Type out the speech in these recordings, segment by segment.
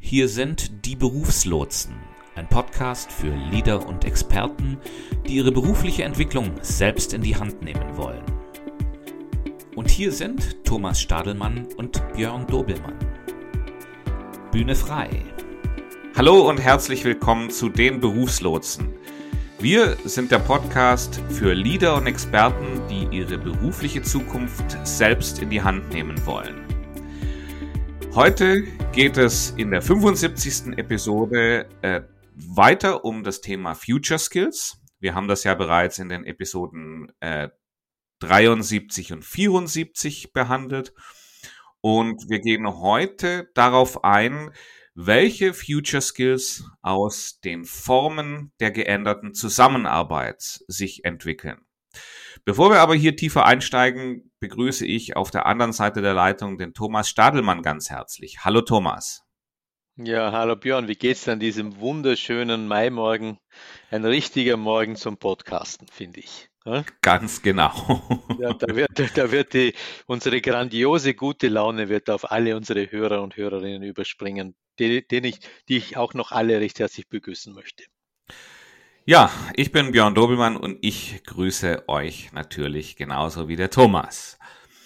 Hier sind die Berufslotsen, ein Podcast für Leader und Experten, die ihre berufliche Entwicklung selbst in die Hand nehmen wollen. Und hier sind Thomas Stadelmann und Björn Dobelmann. Bühne frei. Hallo und herzlich willkommen zu den Berufslotsen. Wir sind der Podcast für Leader und Experten, die ihre berufliche Zukunft selbst in die Hand nehmen wollen. Heute geht es in der 75. Episode weiter um das Thema Future Skills. Wir haben das ja bereits in den Episoden 73 und 74 behandelt. Und wir gehen heute darauf ein, welche Future Skills aus den Formen der geänderten Zusammenarbeit sich entwickeln. Bevor wir aber hier tiefer einsteigen, begrüße ich auf der anderen Seite der Leitung den Thomas Stadelmann ganz herzlich. Hallo Thomas. Ja, hallo Björn, wie geht's an diesem wunderschönen Maimorgen? Ein richtiger Morgen zum Podcasten, finde ich. Ja? Ganz genau. Ja, da wird unsere grandiose gute Laune wird auf alle unsere Hörer und Hörerinnen überspringen, die ich auch noch alle recht herzlich begrüßen möchte. Ja, ich bin Björn Dobelmann und ich grüße euch natürlich genauso wie der Thomas.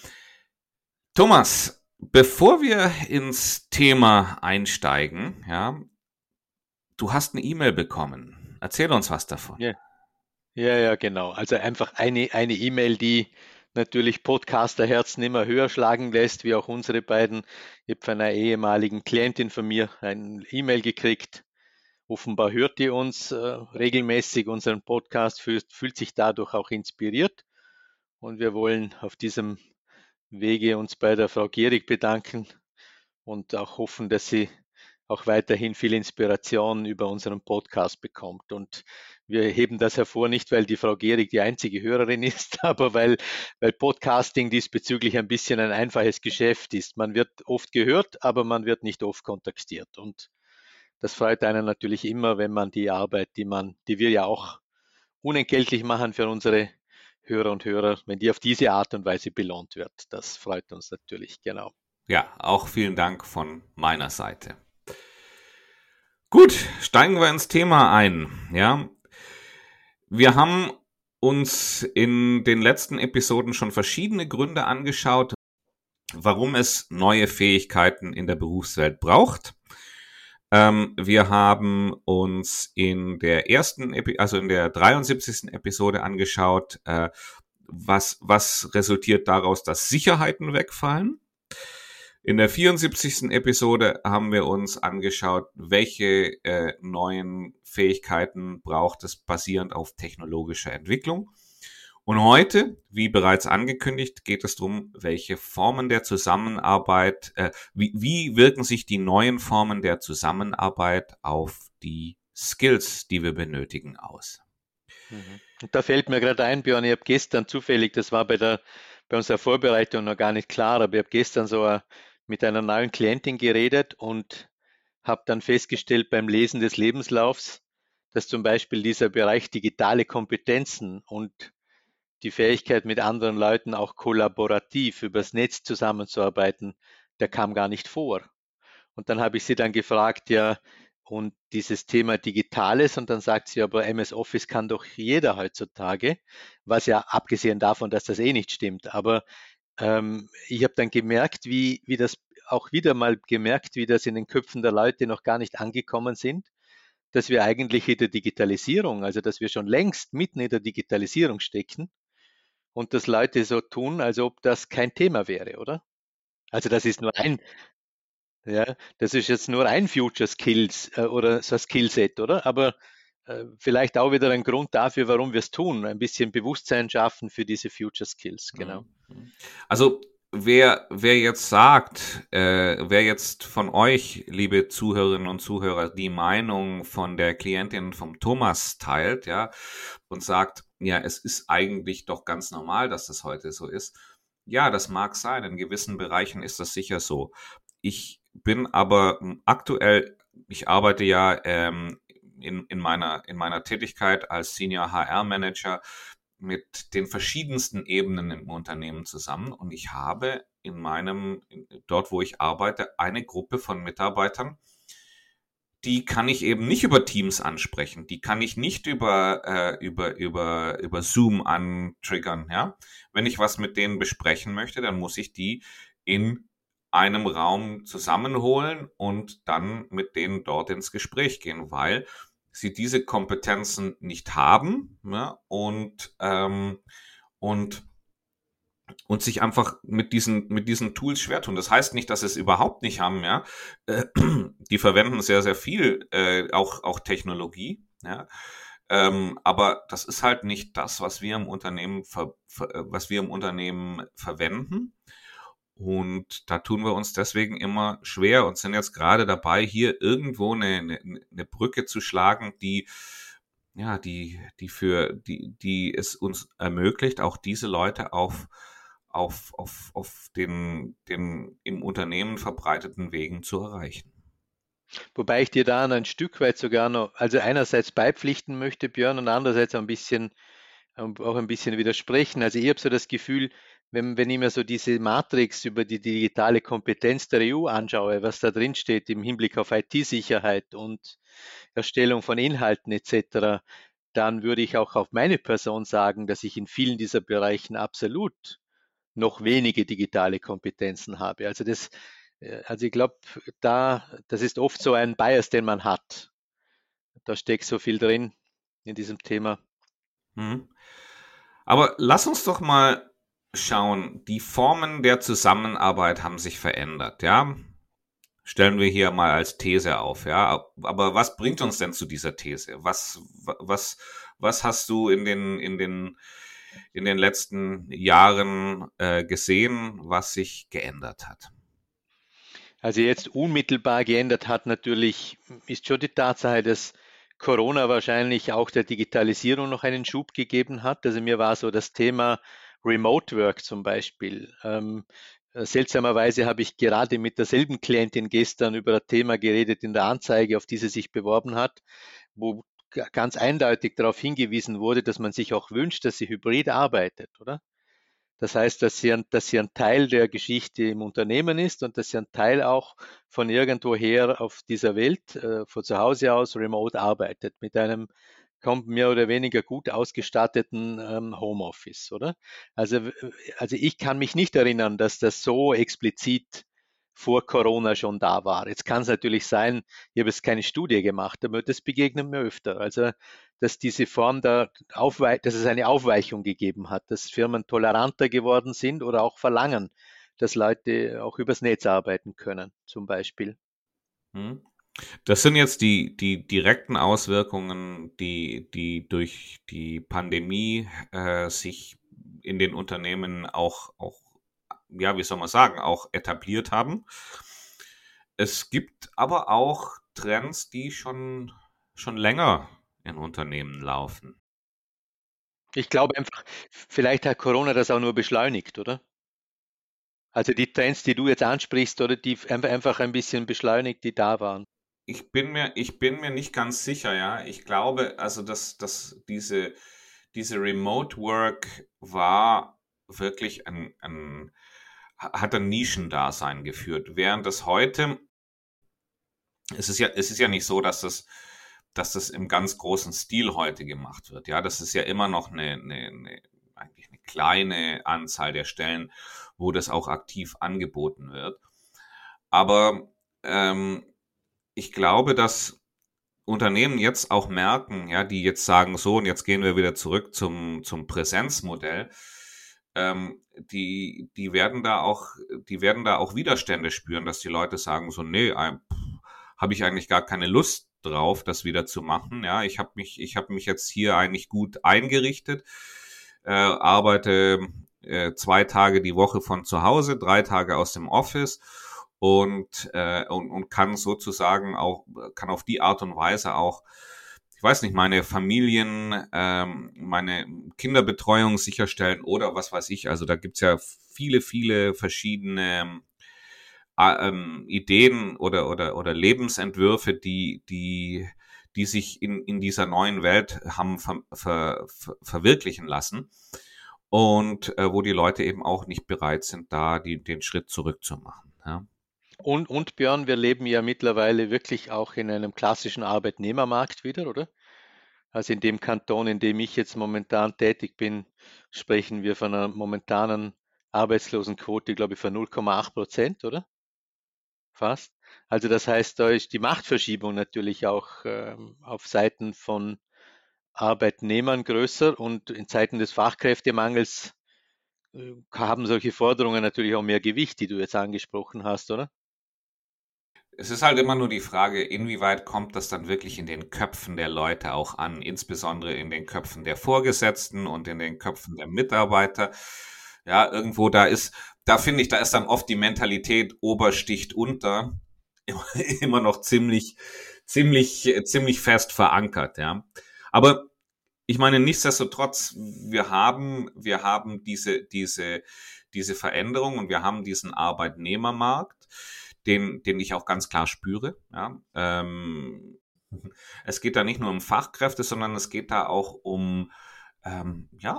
Thomas, bevor wir ins Thema einsteigen, ja, du hast eine E-Mail bekommen. Erzähl uns was davon. Ja, genau. Also einfach eine E-Mail, die natürlich Podcasterherzen immer höher schlagen lässt, wie auch unsere beiden. Ich habe von einer ehemaligen Klientin von mir eine E-Mail gekriegt. Offenbar hört ihr uns regelmäßig, unseren Podcast, fühlt sich dadurch auch inspiriert. Und wir wollen auf diesem Wege uns bei der Frau Gierig bedanken und auch hoffen, dass sie auch weiterhin viel Inspiration über unseren Podcast bekommt. Und wir heben das hervor, nicht weil die Frau Gierig die einzige Hörerin ist, aber weil Podcasting diesbezüglich ein bisschen ein einfaches Geschäft ist. Man wird oft gehört, aber man wird nicht oft kontaktiert. Und das freut einen natürlich immer, wenn man die Arbeit, die wir ja auch unentgeltlich machen für unsere Hörer und Hörer, wenn die auf diese Art und Weise belohnt wird. Das freut uns natürlich, genau. Ja, auch vielen Dank von meiner Seite. Gut, steigen wir ins Thema ein. Ja, wir haben uns in den letzten Episoden schon verschiedene Gründe angeschaut, warum es neue Fähigkeiten in der Berufswelt braucht. Wir haben uns in der in der 73. Episode angeschaut, was resultiert daraus, dass Sicherheiten wegfallen. In der 74. Episode haben wir uns angeschaut, welche neuen Fähigkeiten braucht es basierend auf technologischer Entwicklung. Und heute, wie bereits angekündigt, geht es darum, welche Formen der Zusammenarbeit, wie wirken sich die neuen Formen der Zusammenarbeit auf die Skills, die wir benötigen, aus. Und da fällt mir gerade ein, Björn, ich habe gestern zufällig, das war bei unserer Vorbereitung noch gar nicht klar, aber ich habe gestern mit einer neuen Klientin geredet und habe dann festgestellt beim Lesen des Lebenslaufs, dass zum Beispiel dieser Bereich digitale Kompetenzen und die Fähigkeit, mit anderen Leuten auch kollaborativ übers Netz zusammenzuarbeiten, der kam gar nicht vor. Und dann habe ich sie dann gefragt, ja, und dieses Thema Digitales, und dann sagt sie, aber MS Office kann doch jeder heutzutage, was ja abgesehen davon, dass das eh nicht stimmt. Aber ich habe dann gemerkt, wie das wie das in den Köpfen der Leute noch gar nicht angekommen sind, dass wir eigentlich in der Digitalisierung, also dass wir schon längst mitten in der Digitalisierung stecken und dass Leute so tun, als ob das kein Thema wäre, oder? Also das ist jetzt nur ein Future Skills oder so ein Skillset, oder? Aber vielleicht auch wieder ein Grund dafür, warum wir es tun. Ein bisschen Bewusstsein schaffen für diese Future Skills, genau. Also wer jetzt von euch, liebe Zuhörerinnen und Zuhörer, die Meinung von der Klientin vom Thomas teilt, ja, und sagt, ja, es ist eigentlich doch ganz normal, dass das heute so ist. Ja, das mag sein. In gewissen Bereichen ist das sicher so. Ich bin aber aktuell, ich arbeite ja in meiner Tätigkeit als Senior HR Manager mit den verschiedensten Ebenen im Unternehmen zusammen und ich habe dort wo ich arbeite, eine Gruppe von Mitarbeitern, die kann ich eben nicht über Teams ansprechen. Die kann ich nicht über Zoom antriggern, ja. Wenn ich was mit denen besprechen möchte, dann muss ich die in einem Raum zusammenholen und dann mit denen dort ins Gespräch gehen, weil sie diese Kompetenzen nicht haben, ja, und sich einfach mit diesen Tools schwer tun. Das heißt nicht, dass sie es überhaupt nicht haben, ja. Die verwenden sehr, sehr viel, auch Technologie, ja. Aber das ist halt nicht das, was wir im Unternehmen verwenden. Und da tun wir uns deswegen immer schwer und sind jetzt gerade dabei, hier irgendwo eine Brücke zu schlagen, die es uns ermöglicht, auch diese Leute auf den im Unternehmen verbreiteten Wegen zu erreichen. Wobei ich dir da ein Stück weit sogar noch, also einerseits beipflichten möchte, Björn, und andererseits auch ein bisschen widersprechen. Also ich habe so das Gefühl, wenn ich mir so diese Matrix über die digitale Kompetenz der EU anschaue, was da drin steht im Hinblick auf IT-Sicherheit und Erstellung von Inhalten etc., dann würde ich auch auf meine Person sagen, dass ich in vielen dieser Bereichen absolut noch wenige digitale Kompetenzen habe. Also ich glaube, das ist oft so ein Bias, den man hat. Da steckt so viel drin in diesem Thema. Mhm. Aber lass uns doch mal schauen, die Formen der Zusammenarbeit haben sich verändert, ja? Stellen wir hier mal als These auf, ja? Aber was bringt uns denn zu dieser These? Was hast du in den letzten Jahren gesehen, was sich geändert hat? Also jetzt unmittelbar geändert hat natürlich, ist schon die Tatsache, dass Corona wahrscheinlich auch der Digitalisierung noch einen Schub gegeben hat. Also mir war so das Thema Remote Work zum Beispiel. Seltsamerweise habe ich gerade mit derselben Klientin gestern über ein Thema geredet in der Anzeige, auf die sie sich beworben hat, wo ganz eindeutig darauf hingewiesen wurde, dass man sich auch wünscht, dass sie hybrid arbeitet, oder? Das heißt, dass sie ein Teil der Geschichte im Unternehmen ist und dass sie ein Teil auch von irgendwoher auf dieser Welt, von zu Hause aus remote arbeitet, mit einem kommt mehr oder weniger gut ausgestatteten Homeoffice, oder? Also ich kann mich nicht erinnern, dass das so explizit vor Corona schon da war. Jetzt kann es natürlich sein, ich habe jetzt keine Studie gemacht, aber das begegnet mir öfter. Also, dass diese Form dass es eine Aufweichung gegeben hat, dass Firmen toleranter geworden sind oder auch verlangen, dass Leute auch übers Netz arbeiten können, zum Beispiel. Hm? Das sind jetzt die direkten Auswirkungen, die durch die Pandemie sich in den Unternehmen auch, ja, wie soll man sagen, auch etabliert haben. Es gibt aber auch Trends, die schon länger in Unternehmen laufen. Ich glaube einfach, vielleicht hat Corona das auch nur beschleunigt, oder? Also die Trends, die du jetzt ansprichst, oder die einfach ein bisschen beschleunigt, die da waren. Ich bin mir nicht ganz sicher, ja. Ich glaube, also, dass diese Remote Work war wirklich hat ein Nischendasein geführt. Während das heute, es ist ja nicht so, dass das im ganz großen Stil heute gemacht wird. Ja, das ist ja immer noch eigentlich eine kleine Anzahl der Stellen, wo das auch aktiv angeboten wird. Aber ich glaube, dass Unternehmen jetzt auch merken, ja, die jetzt sagen, so, und jetzt gehen wir wieder zurück zum Präsenzmodell, die werden da auch Widerstände spüren, dass die Leute sagen, so, nee, habe ich eigentlich gar keine Lust drauf, das wieder zu machen. Ja, ich habe mich jetzt hier eigentlich gut eingerichtet, arbeite 2 Tage die Woche von zu Hause, 3 Tage aus dem Office und kann sozusagen auch, kann auf die Art und Weise auch, ich weiß nicht, meine Kinderbetreuung sicherstellen oder was weiß ich. Also da gibt's ja viele verschiedene Ideen oder Lebensentwürfe, die sich in dieser neuen Welt haben verwirklichen lassen. Und wo die Leute eben auch nicht bereit sind, da den Schritt zurück zu machen. Ja. Und Björn, wir leben ja mittlerweile wirklich auch in einem klassischen Arbeitnehmermarkt wieder, oder? Also in dem Kanton, in dem ich jetzt momentan tätig bin, sprechen wir von einer momentanen Arbeitslosenquote, glaube ich, von 0,8%, oder? Fast. Also das heißt, da ist die Machtverschiebung natürlich auch auf Seiten von Arbeitnehmern größer und in Zeiten des Fachkräftemangels haben solche Forderungen natürlich auch mehr Gewicht, die du jetzt angesprochen hast, oder? Es ist halt immer nur die Frage, inwieweit kommt das dann wirklich in den Köpfen der Leute auch an, insbesondere in den Köpfen der Vorgesetzten und in den Köpfen der Mitarbeiter. Ja, irgendwo da finde ich, da ist dann oft die Mentalität Ober sticht unter immer, immer noch ziemlich fest verankert, ja. Aber ich meine, nichtsdestotrotz, wir haben diese Veränderung und wir haben diesen Arbeitnehmermarkt, den ich auch ganz klar spüre. Ja. Es geht da nicht nur um Fachkräfte, sondern es geht da auch ja,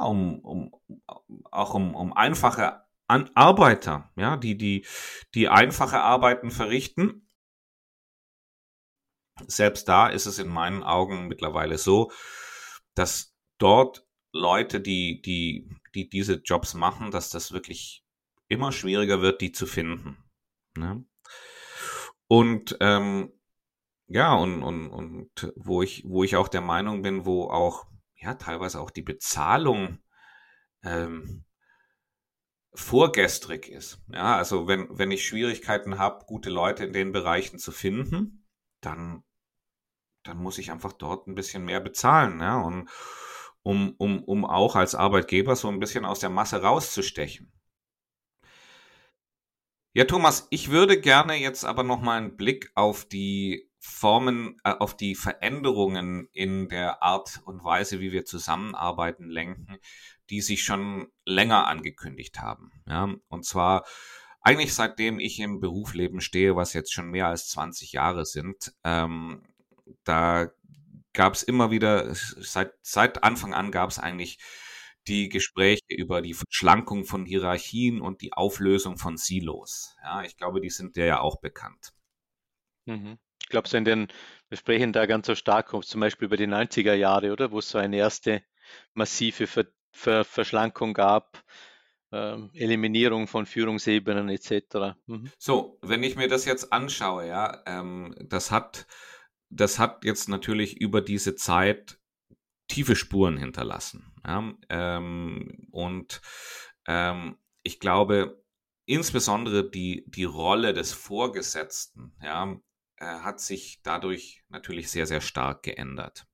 um einfache Arbeiter, ja, die einfache Arbeiten verrichten. Selbst da ist es in meinen Augen mittlerweile so, dass dort Leute, die diese Jobs machen, dass das wirklich immer schwieriger wird, die zu finden. Ne? Und ja, und wo ich auch der Meinung bin, wo auch ja teilweise auch die Bezahlung ähm, vorgestrig ist. Ja, also wenn ich Schwierigkeiten habe, gute Leute in den Bereichen zu finden, dann muss ich einfach dort ein bisschen mehr bezahlen, ja, und um auch als Arbeitgeber so ein bisschen aus der Masse rauszustechen. Ja, Thomas, ich würde gerne jetzt aber noch mal einen Blick auf die Formen, auf die Veränderungen in der Art und Weise, wie wir zusammenarbeiten, lenken, die sich schon länger angekündigt haben. Ja, und zwar eigentlich seitdem ich im Berufsleben stehe, was jetzt schon mehr als 20 Jahre sind. Da gab es immer wieder, seit Anfang an gab es eigentlich die Gespräche über die Verschlankung von Hierarchien und die Auflösung von Silos. Ja, ich glaube, die sind dir ja auch bekannt. Mhm. Ich glaube, wir sprechen da ganz so stark zum Beispiel über die 90er Jahre, oder? Wo es so eine erste massive Verschlankung gab, Eliminierung von Führungsebenen etc. Mhm. So, wenn ich mir das jetzt anschaue, ja, das hat jetzt natürlich über diese Zeit tiefe Spuren hinterlassen. Ja, und ich glaube, insbesondere die Rolle des Vorgesetzten, ja, hat sich dadurch natürlich sehr, sehr stark geändert.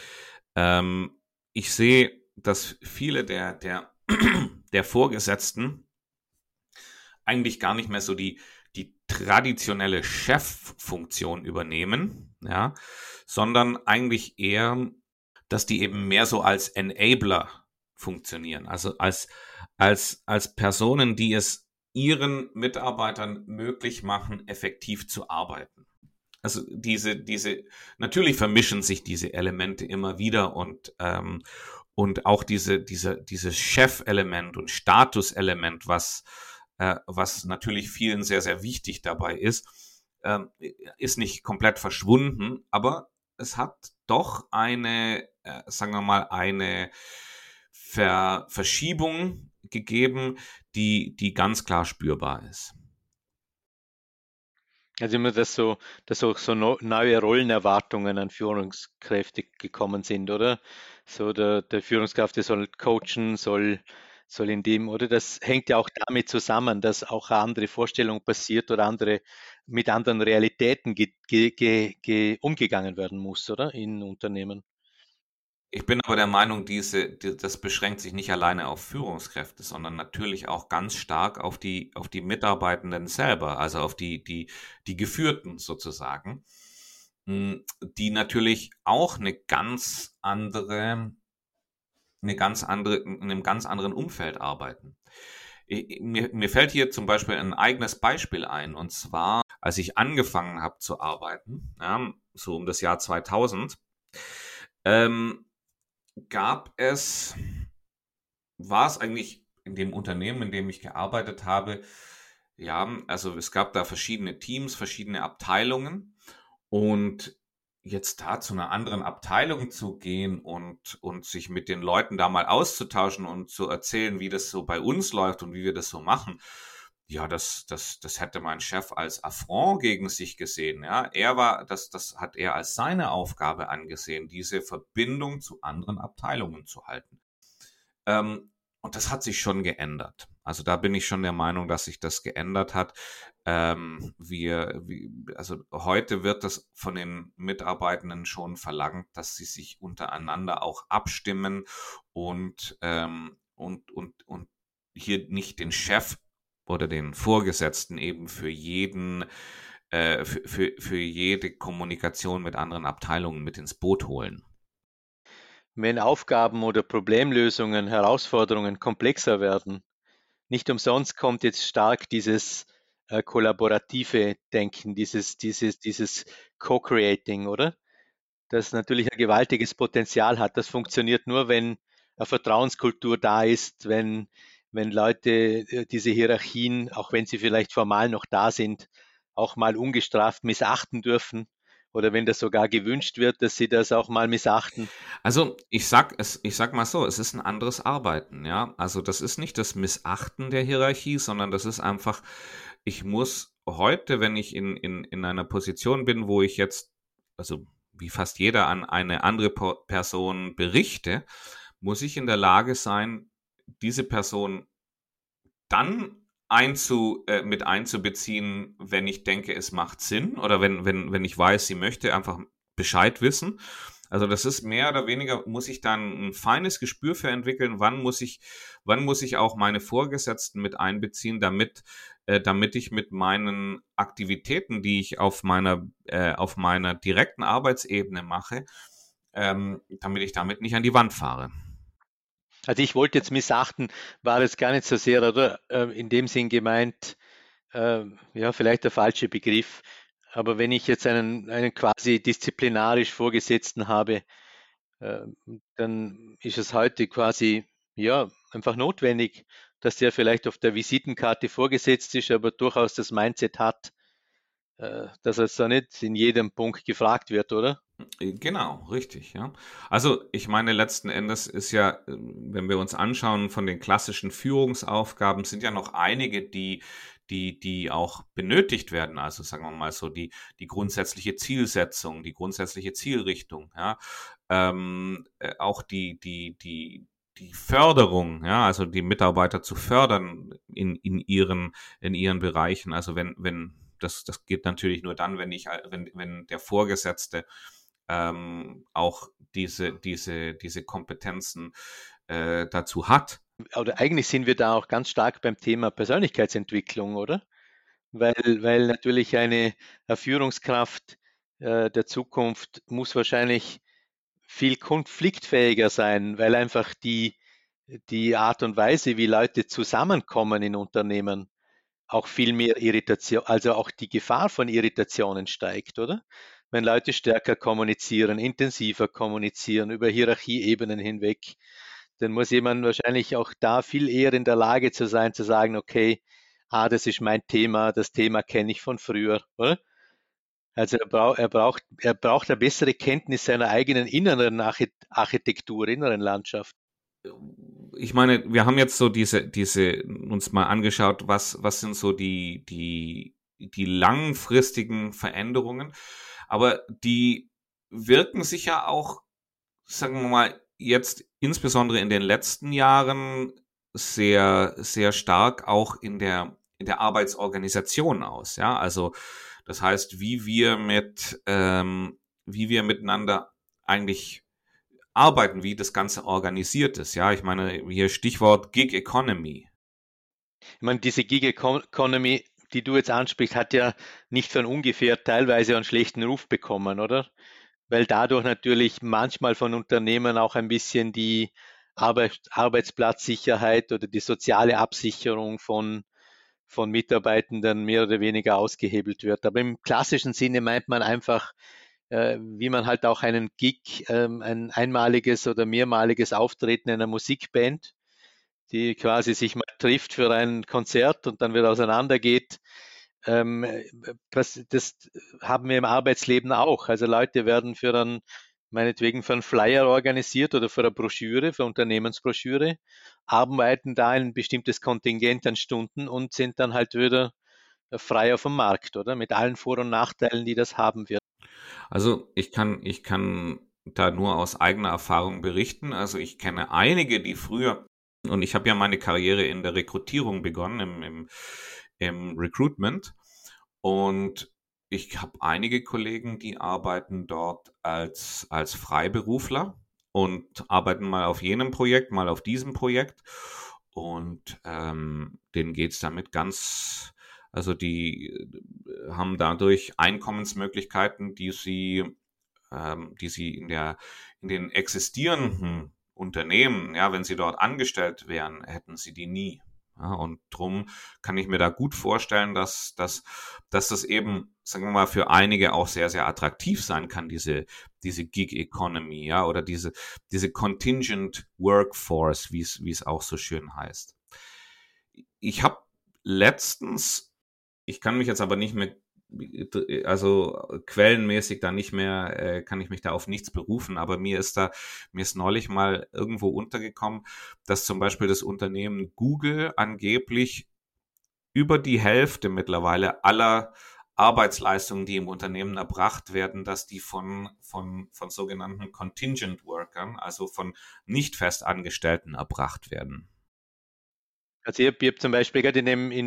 Ich sehe, dass viele der Vorgesetzten eigentlich gar nicht mehr so die traditionelle Cheffunktion übernehmen, ja, sondern eigentlich eher, dass die eben mehr so als Enabler funktionieren, also als Personen, die es ihren Mitarbeitern möglich machen, effektiv zu arbeiten. Also natürlich vermischen sich diese Elemente immer wieder und auch dieses Chef-Element und Status-Element, was natürlich vielen sehr, sehr wichtig dabei ist nicht komplett verschwunden, aber es hat doch sagen wir mal, eine Verschiebung gegeben, die ganz klar spürbar ist. Also immer, dass auch so neue Rollenerwartungen an Führungskräfte gekommen sind, oder? So der Führungskraft, der soll coachen, soll in dem, oder? Das hängt ja auch damit zusammen, dass auch eine andere Vorstellung passiert oder mit anderen Realitäten umgegangen werden muss, oder? In Unternehmen. Ich bin aber der Meinung, das beschränkt sich nicht alleine auf Führungskräfte, sondern natürlich auch ganz stark auf die Mitarbeitenden selber, also auf die Geführten sozusagen, die natürlich auch in einem ganz anderen Umfeld arbeiten. Mir fällt hier zum Beispiel ein eigenes Beispiel ein, und zwar, als ich angefangen habe zu arbeiten, ja, so um das Jahr 2000, ähm, war es eigentlich in dem Unternehmen, in dem ich gearbeitet habe, Ja, also es gab da verschiedene Teams, verschiedene Abteilungen und jetzt da zu einer anderen Abteilung zu gehen und sich mit den Leuten da mal auszutauschen und zu erzählen, wie das so bei uns läuft und wie wir das so machen, ja, das hätte mein Chef als Affront gegen sich gesehen. Ja, das hat er als seine Aufgabe angesehen, diese Verbindung zu anderen Abteilungen zu halten. Und das hat sich schon geändert. Also da bin ich schon der Meinung, dass sich das geändert hat. Also heute wird das von den Mitarbeitenden schon verlangt, dass sie sich untereinander auch abstimmen und hier nicht den Chef oder den Vorgesetzten eben für jede Kommunikation mit anderen Abteilungen mit ins Boot holen. Wenn Aufgaben oder Problemlösungen, Herausforderungen komplexer werden, nicht umsonst kommt jetzt stark dieses kollaborative Denken, dieses Co-Creating, oder? Das natürlich ein gewaltiges Potenzial hat. Das funktioniert nur, wenn eine Vertrauenskultur da ist, wenn Leute diese Hierarchien, auch wenn sie vielleicht formal noch da sind, auch mal ungestraft missachten dürfen. Oder wenn das sogar gewünscht wird, dass sie das auch mal missachten. Also ich sag mal so, es ist ein anderes Arbeiten, ja. Also das ist nicht das Missachten der Hierarchie, sondern das ist einfach, ich muss heute, wenn ich in einer Position bin, wo ich jetzt, also wie fast jeder an eine andere Person berichte, muss ich in der Lage sein, diese Person dann mit einzubeziehen, wenn ich denke, es macht Sinn oder wenn ich weiß, sie möchte einfach Bescheid wissen. Also das ist mehr oder weniger, muss ich dann ein feines Gespür für entwickeln, wann muss ich auch meine Vorgesetzten mit einbeziehen, damit ich mit meinen Aktivitäten, die ich auf meiner direkten Arbeitsebene mache, damit ich damit nicht an die Wand fahre. Also ich wollte jetzt missachten, war jetzt gar nicht so sehr, oder in dem Sinn gemeint, ja, vielleicht der falsche Begriff. Aber wenn ich jetzt einen quasi disziplinarisch Vorgesetzten habe, äh, dann ist es heute quasi, ja, einfach notwendig, dass der vielleicht auf der Visitenkarte vorgesetzt ist, aber durchaus das Mindset hat, dass er so nicht in jedem Punkt gefragt wird, oder? Genau, richtig, ja. Also ich meine, letzten Endes ist ja, wenn wir uns anschauen, von den klassischen Führungsaufgaben sind ja noch einige, die auch benötigt werden. Also sagen wir mal so die grundsätzliche Zielsetzung, die grundsätzliche Zielrichtung, ja. Auch die Förderung, ja, also die Mitarbeiter zu fördern in ihren Bereichen. Also wenn das geht natürlich nur dann, wenn der Vorgesetzte auch diese Kompetenzen dazu hat. Oder eigentlich sind wir da auch ganz stark beim Thema Persönlichkeitsentwicklung, oder? Weil natürlich eine Führungskraft der Zukunft muss wahrscheinlich viel konfliktfähiger sein, weil einfach die Art und Weise, wie Leute zusammenkommen in Unternehmen, auch viel mehr Irritation, also auch die Gefahr von Irritationen steigt, oder? Wenn Leute stärker kommunizieren, intensiver kommunizieren, über Hierarchieebenen hinweg, dann muss jemand wahrscheinlich auch da viel eher in der Lage zu sein, zu sagen, okay, das ist mein Thema, das Thema kenne ich von früher, oder? Also er braucht eine bessere Kenntnis seiner eigenen inneren Architektur, inneren Landschaft. Ich meine, wir haben jetzt so diese uns mal angeschaut, was sind so die langfristigen Veränderungen, aber die wirken sich ja auch, sagen wir mal, jetzt insbesondere in den letzten Jahren sehr, sehr stark auch in der Arbeitsorganisation aus, ja, also das heißt, wie wir miteinander eigentlich arbeiten, wie das Ganze organisiert ist. Ja, ich meine, hier Stichwort Gig Economy. Ich meine, diese Gig Economy, die du jetzt ansprichst, hat ja nicht von ungefähr teilweise einen schlechten Ruf bekommen, oder? Weil dadurch natürlich manchmal von Unternehmen auch ein bisschen die Arbeitsplatzsicherheit oder die soziale Absicherung von Mitarbeitenden mehr oder weniger ausgehebelt wird. Aber im klassischen Sinne meint man einfach, wie man halt auch einen Gig, ein einmaliges oder mehrmaliges Auftreten einer Musikband, die quasi sich mal trifft für ein Konzert und dann wieder auseinandergeht. Ähm, das haben wir im Arbeitsleben auch. Also Leute werden meinetwegen für einen Flyer organisiert oder für eine Broschüre, für eine Unternehmensbroschüre, arbeiten da ein bestimmtes Kontingent an Stunden und sind dann halt wieder frei auf dem Markt, oder? Mit allen Vor- und Nachteilen, die das haben wird. Also ich kann da nur aus eigener Erfahrung berichten. Also ich kenne einige, die früher, und ich habe ja meine Karriere in der Rekrutierung begonnen, im Recruitment. Und ich habe einige Kollegen, die arbeiten dort als Freiberufler und arbeiten mal auf jenem Projekt, mal auf diesem Projekt. Und denen geht's damit also die haben dadurch Einkommensmöglichkeiten, die sie in den existierenden Unternehmen, ja, wenn sie dort angestellt wären, hätten sie die nie. Ja, und drum kann ich mir da gut vorstellen, dass das eben, sagen wir mal, für einige auch sehr, sehr attraktiv sein kann, diese Gig Economy, ja, oder diese Contingent Workforce, wie es auch so schön heißt. Ich habe letztens, ich kann mich jetzt aber nicht mehr, also quellenmäßig da nicht mehr, kann ich mich da auf nichts berufen, aber mir ist neulich mal irgendwo untergekommen, dass zum Beispiel das Unternehmen Google angeblich über die Hälfte mittlerweile aller Arbeitsleistungen, die im Unternehmen erbracht werden, dass die von sogenannten Contingent Workern, also von nicht Festangestellten erbracht werden. Also ich hab zum Beispiel gerade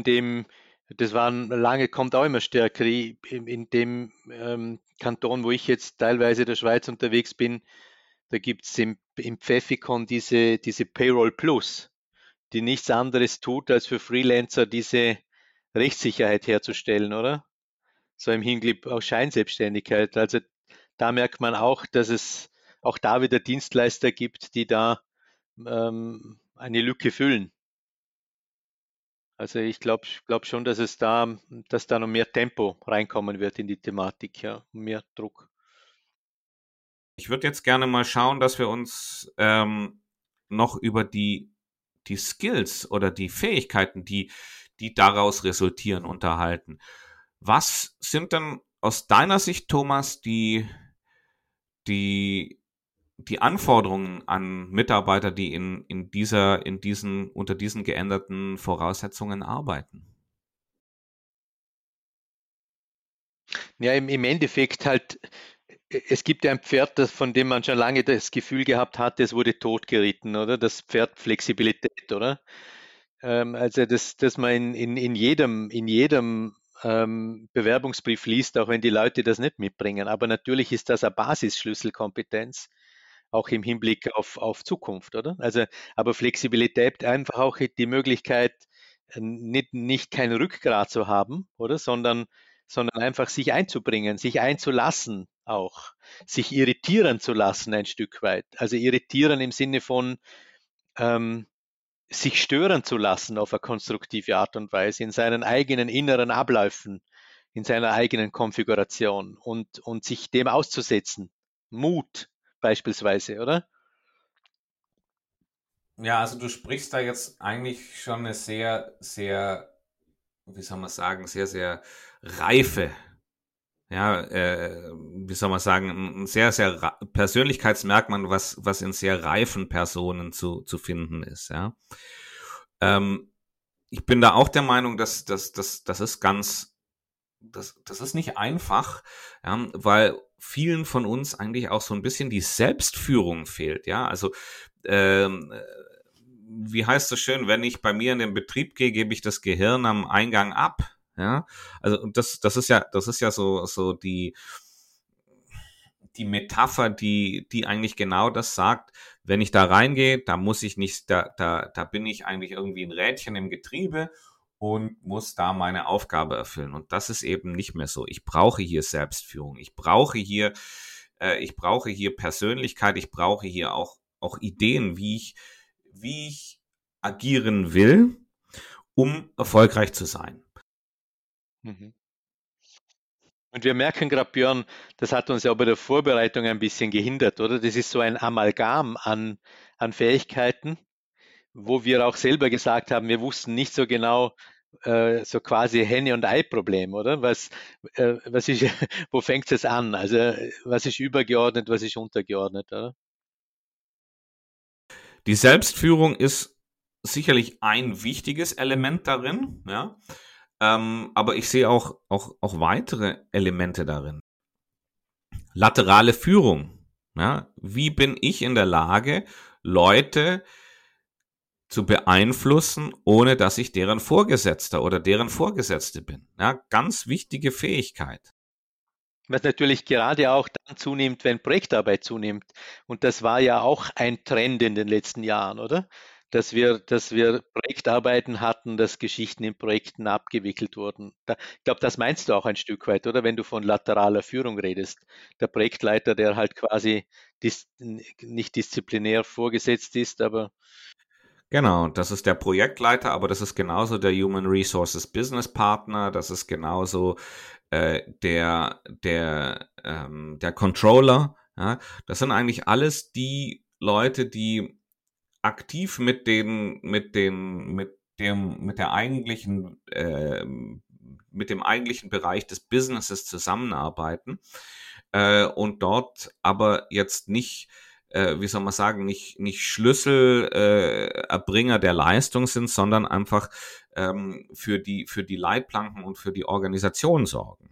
das waren lange, kommt auch immer stärker, in dem Kanton, wo ich jetzt teilweise in der Schweiz unterwegs bin, da gibt es im Pfeffikon diese Payroll Plus, die nichts anderes tut, als für Freelancer diese Rechtssicherheit herzustellen, oder? So im Hinblick auf Scheinselbstständigkeit. Also da merkt man auch, dass es auch da wieder Dienstleister gibt, die da eine Lücke füllen. Also ich glaub schon, dass da noch mehr Tempo reinkommen wird in die Thematik, ja, mehr Druck. Ich würde jetzt gerne mal schauen, dass wir uns noch über die Skills oder die Fähigkeiten, die daraus resultieren, unterhalten. Was sind denn aus deiner Sicht, Thomas, die, die Anforderungen an Mitarbeiter, die unter diesen geänderten Voraussetzungen arbeiten? Ja, im Endeffekt halt, es gibt ja ein Pferd, von dem man schon lange das Gefühl gehabt hat, es wurde totgeritten, oder? Das Pferd Flexibilität, oder? Also dass man in jedem Bewerbungsbrief liest, auch wenn die Leute das nicht mitbringen. Aber natürlich ist das eine Basisschlüsselkompetenz, auch im Hinblick auf Zukunft, oder? Also, aber Flexibilität einfach auch die Möglichkeit, nicht kein Rückgrat zu haben, oder? Sondern einfach sich einzubringen, sich einzulassen auch, sich irritieren zu lassen ein Stück weit. Also irritieren im Sinne von ähm, sich stören zu lassen auf eine konstruktive Art und Weise in seinen eigenen inneren Abläufen, in seiner eigenen Konfiguration und sich dem auszusetzen. Mut beispielsweise, oder? Ja, also du sprichst da jetzt eigentlich schon eine wie soll man sagen, sehr, sehr reife, ja, wie soll man sagen, ein sehr, sehr Persönlichkeitsmerkmal, was in sehr reifen Personen zu finden ist, ja. Ähm, Ich bin da auch der Meinung, das ist das ist nicht einfach, ja, weil vielen von uns eigentlich auch so ein bisschen die Selbstführung fehlt, ja. Also ähm, äh, wie heißt das schön, wenn ich bei mir in den Betrieb gehe, gebe ich das Gehirn am Eingang ab. Ja, also und das ist ja so die Metapher, die eigentlich genau das sagt. Wenn ich da reingehe, da muss ich nicht, da bin ich eigentlich irgendwie ein Rädchen im Getriebe und muss da meine Aufgabe erfüllen. Und das ist eben nicht mehr so. Ich brauche hier Selbstführung. Ich brauche hier Persönlichkeit. Ich brauche hier auch Ideen, wie ich agieren will, um erfolgreich zu sein. Mhm. Und wir merken gerade, Björn, das hat uns ja bei der Vorbereitung ein bisschen gehindert, oder? Das ist so ein Amalgam an Fähigkeiten, wo wir auch selber gesagt haben, wir wussten nicht so genau, so quasi Henne- und Ei-Problem, oder? Was ist, wo fängt es an? Also, was ist übergeordnet, was ist untergeordnet, oder? Die Selbstführung ist sicherlich ein wichtiges Element darin, ja. Aber ich sehe auch weitere Elemente darin. Laterale Führung. Ja. Wie bin ich in der Lage, Leute zu beeinflussen, ohne dass ich deren Vorgesetzter oder deren Vorgesetzte bin? Ja, ganz wichtige Fähigkeit. Was natürlich gerade auch dann zunimmt, wenn Projektarbeit zunimmt. Und das war ja auch ein Trend in den letzten Jahren, oder? Dass wir Projektarbeiten hatten, dass Geschichten in Projekten abgewickelt wurden. Ich glaube, das meinst du auch ein Stück weit, oder? Wenn du von lateraler Führung redest. Der Projektleiter, der halt quasi nicht disziplinär vorgesetzt ist, aber Genau, das ist der Projektleiter, aber das ist genauso der Human Resources Business Partner, das ist genauso der Controller. Ja. Das sind eigentlich alles die Leute, die aktiv mit dem eigentlichen Bereich des Businesses zusammenarbeiten und dort aber jetzt nicht, wie soll man sagen, nicht Schlüsselerbringer der Leistung sind, sondern einfach für die Leitplanken und für die Organisation sorgen.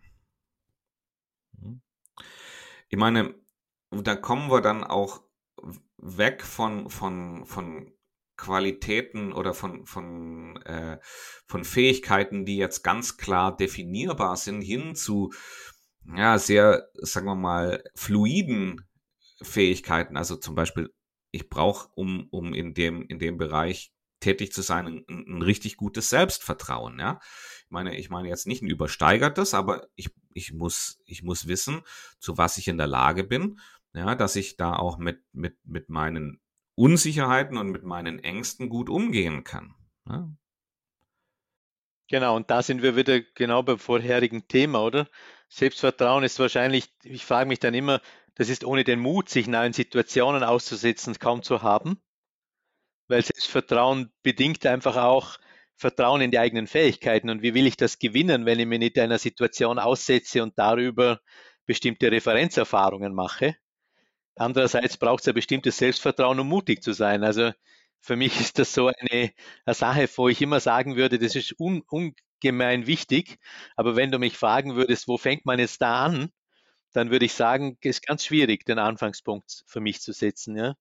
Ich meine, da kommen wir dann auch weg von Qualitäten oder von Fähigkeiten, die jetzt ganz klar definierbar sind, hin zu sehr, sagen wir mal, fluiden Fähigkeiten. Also zum Beispiel, ich brauche, um in dem Bereich tätig zu sein, ein richtig gutes Selbstvertrauen. Ja, ich meine jetzt nicht ein übersteigertes, aber ich muss wissen, zu was ich in der Lage bin. Ja, dass ich da auch mit meinen Unsicherheiten und mit meinen Ängsten gut umgehen kann. Ja. genau, und da sind wir wieder genau beim vorherigen Thema, oder? Selbstvertrauen ist wahrscheinlich, ich frage mich dann immer, das ist ohne den Mut, sich neuen Situationen auszusetzen, kaum zu haben, weil Selbstvertrauen bedingt einfach auch Vertrauen in die eigenen Fähigkeiten. Und wie will ich das gewinnen, wenn ich mich nicht einer Situation aussetze und darüber bestimmte Referenzerfahrungen mache? Andererseits braucht es ein bestimmtes Selbstvertrauen, um mutig zu sein. Also für mich ist das so eine Sache, wo ich immer sagen würde, das ist ungemein wichtig. Aber wenn du mich fragen würdest, wo fängt man jetzt da an, dann würde ich sagen, es ist ganz schwierig, den Anfangspunkt für mich zu setzen. Ja,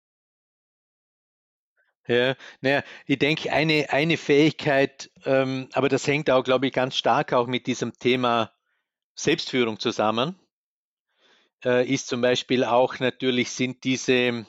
ja, naja, ich denke, eine Fähigkeit, aber das hängt auch, glaube ich, ganz stark auch mit diesem Thema Selbstführung zusammen, ist zum Beispiel auch natürlich, sind diese,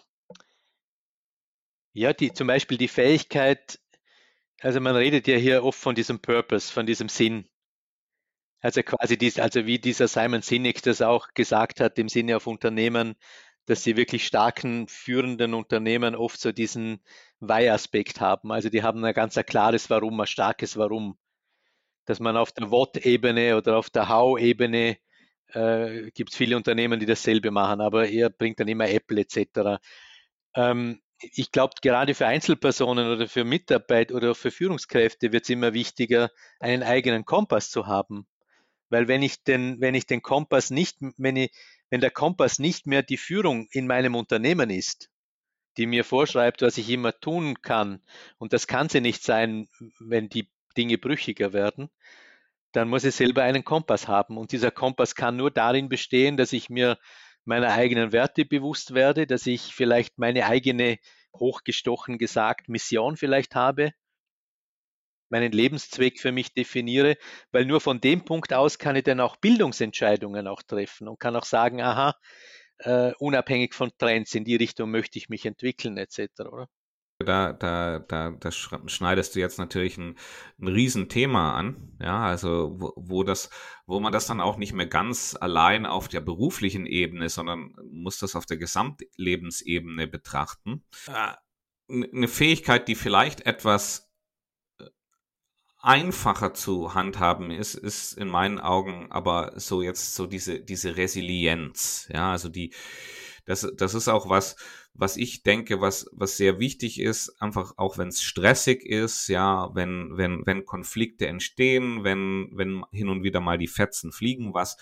ja, zum Beispiel die Fähigkeit, also man redet ja hier oft von diesem Purpose, von diesem Sinn. Also quasi also wie dieser Simon Sinek das auch gesagt hat, im Sinne auf Unternehmen, dass die wirklich starken, führenden Unternehmen oft so diesen Why-Aspekt haben. Also die haben ein klares Warum, ein starkes Warum. Dass man auf der What-Ebene oder auf der How-Ebene gibt es viele Unternehmen, die dasselbe machen, aber er bringt dann immer Apple etc. Ich glaube, gerade für Einzelpersonen oder für Mitarbeit oder für Führungskräfte wird es immer wichtiger, einen eigenen Kompass zu haben. Weil wenn ich den Kompass nicht, wenn der Kompass nicht mehr die Führung in meinem Unternehmen ist, die mir vorschreibt, was ich immer tun kann, und das kann sie nicht sein, wenn die Dinge brüchiger werden, dann muss ich selber einen Kompass haben. Und dieser Kompass kann nur darin bestehen, dass ich mir meiner eigenen Werte bewusst werde, dass ich vielleicht meine eigene, hochgestochen gesagt, Mission vielleicht habe, meinen Lebenszweck für mich definiere, weil nur von dem Punkt aus kann ich dann auch Bildungsentscheidungen auch treffen und kann auch sagen, aha, unabhängig von Trends, in die Richtung möchte ich mich entwickeln, etc., oder? Da schneidest du jetzt natürlich ein Riesenthema an, ja, also wo man das dann auch nicht mehr ganz allein auf der beruflichen Ebene, sondern muss das auf der Gesamtlebensebene betrachten. Eine Fähigkeit, die vielleicht etwas einfacher zu handhaben ist in meinen Augen aber so jetzt so diese Resilienz, ja, also das ist auch was ich denke, was sehr wichtig ist, einfach auch wenn es stressig ist, ja, wenn Konflikte entstehen, wenn hin und wieder mal die Fetzen fliegen, was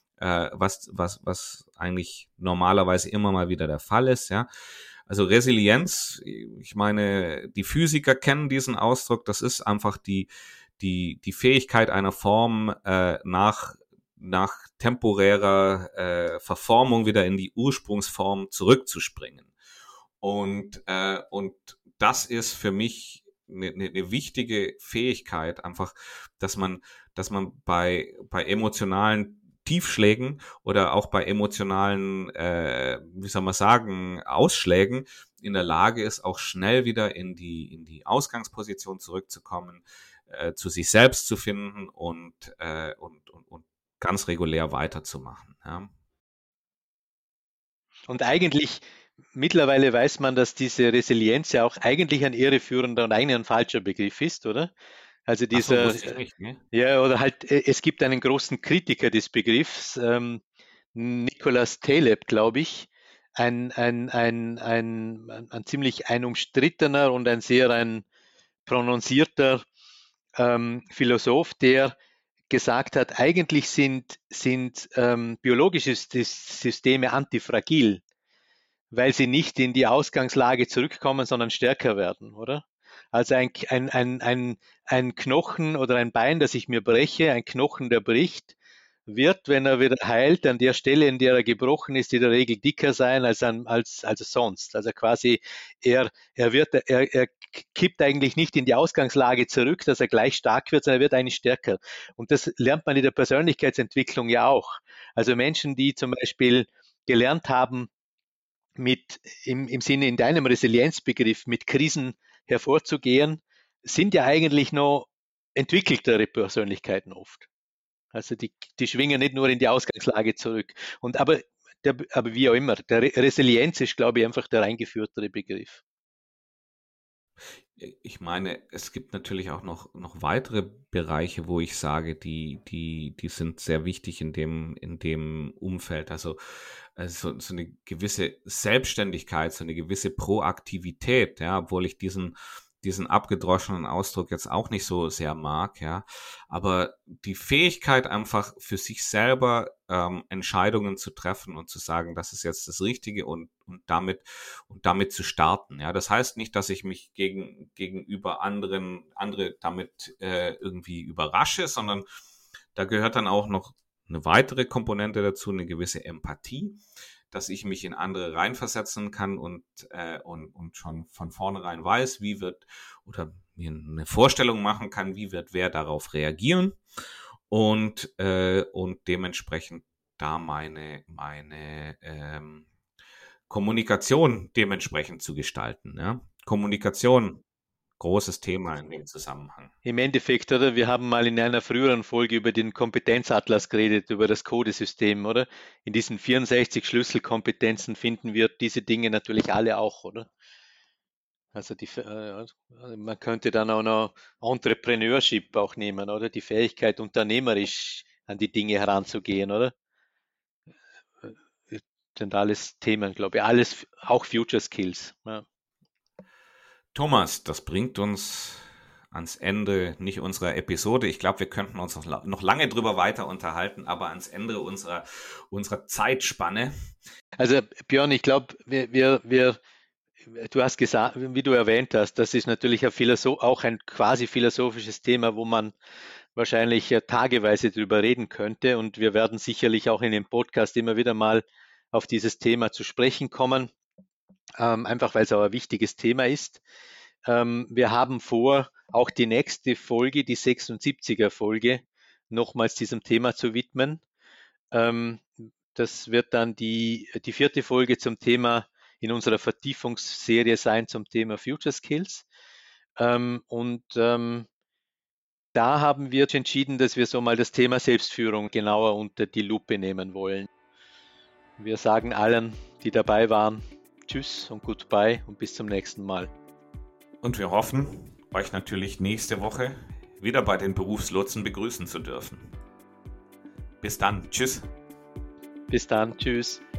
eigentlich normalerweise immer mal wieder der Fall ist, ja. Also Resilienz, ich meine, die Physiker kennen diesen Ausdruck, das ist einfach die Fähigkeit einer Form nach temporärer Verformung wieder in die Ursprungsform zurückzuspringen. Und das ist für mich eine wichtige Fähigkeit, einfach, dass man bei emotionalen Tiefschlägen oder auch bei emotionalen, wie soll man sagen, Ausschlägen in der Lage ist, auch schnell wieder in die Ausgangsposition zurückzukommen, zu sich selbst zu finden und ganz regulär weiterzumachen. Ja. Und eigentlich, mittlerweile weiß man, dass diese Resilienz ja auch eigentlich ein irreführender und eigentlich ein falscher Begriff ist, oder? Also dieser, wusste ich nicht, ne? ja, oder halt, es gibt einen großen Kritiker des Begriffs, Nicholas Taleb, glaube ich, ein ziemlich ein umstrittener und ein prononcierter Philosoph, der gesagt hat, eigentlich sind biologische Systeme antifragil, weil sie nicht in die Ausgangslage zurückkommen, sondern stärker werden, oder? Also ein Knochen oder ein Bein, das ich mir breche, ein Knochen, der bricht, wird, wenn er wieder heilt, an der Stelle, in der er gebrochen ist, in der Regel dicker sein als sonst. Also quasi er kippt eigentlich nicht in die Ausgangslage zurück, dass er gleich stark wird, sondern er wird eigentlich stärker. Und das lernt man in der Persönlichkeitsentwicklung ja auch. Also Menschen, die zum Beispiel gelernt haben, im Sinne in deinem Resilienzbegriff mit Krisen hervorzugehen, sind ja eigentlich noch entwickeltere Persönlichkeiten oft. Also die schwingen nicht nur in die Ausgangslage zurück. Aber wie auch immer, der Resilienz ist, glaube ich, einfach der eingeführtere Begriff. Ich meine, es gibt natürlich auch noch weitere Bereiche, wo ich sage, die sind sehr wichtig in dem Umfeld. Also so eine gewisse Selbstständigkeit, so eine gewisse Proaktivität, ja, obwohl ich diesen abgedroschenen Ausdruck jetzt auch nicht so sehr mag, ja. Aber die Fähigkeit einfach für sich selber Entscheidungen zu treffen und zu sagen, das ist jetzt das Richtige und damit zu starten, ja. Das heißt nicht, dass ich mich gegenüber andere damit irgendwie überrasche, sondern da gehört dann auch noch eine weitere Komponente dazu, eine gewisse Empathie, dass ich mich in andere reinversetzen kann und schon von vornherein weiß, oder mir eine Vorstellung machen kann, wie wird wer darauf reagieren und dementsprechend da meine Kommunikation dementsprechend zu gestalten. Ja? Kommunikation, großes Thema in dem Zusammenhang. Im Endeffekt, oder? Wir haben mal in einer früheren Folge über den Kompetenzatlas geredet, über das Codesystem, oder? In diesen 64 Schlüsselkompetenzen finden wir diese Dinge natürlich alle auch, oder? Also man könnte dann auch noch Entrepreneurship auch nehmen, oder? Die Fähigkeit, unternehmerisch an die Dinge heranzugehen, oder? Das sind alles Themen, glaube ich. Alles auch Future Skills. Ja. Thomas, das bringt uns ans Ende nicht unserer Episode. Ich glaube, wir könnten uns noch lange drüber weiter unterhalten, aber ans Ende unserer Zeitspanne. Also Björn, ich glaube, du hast gesagt, wie du erwähnt hast, das ist natürlich auch ein quasi philosophisches Thema, wo man wahrscheinlich tageweise drüber reden könnte. Und wir werden sicherlich auch in dem Podcast immer wieder mal auf dieses Thema zu sprechen kommen, einfach weil es auch ein wichtiges Thema ist. Wir haben vor, auch die nächste Folge, die 76er Folge, nochmals diesem Thema zu widmen. Das wird dann die 4. Folge zum Thema in unserer Vertiefungsserie sein zum Thema Future Skills. Da haben wir entschieden, dass wir so mal das Thema Selbstführung genauer unter die Lupe nehmen wollen. Wir sagen allen, die dabei waren, Tschüss und Goodbye und bis zum nächsten Mal. Und wir hoffen, euch natürlich nächste Woche wieder bei den Berufslotsen begrüßen zu dürfen. Bis dann. Tschüss. Bis dann. Tschüss.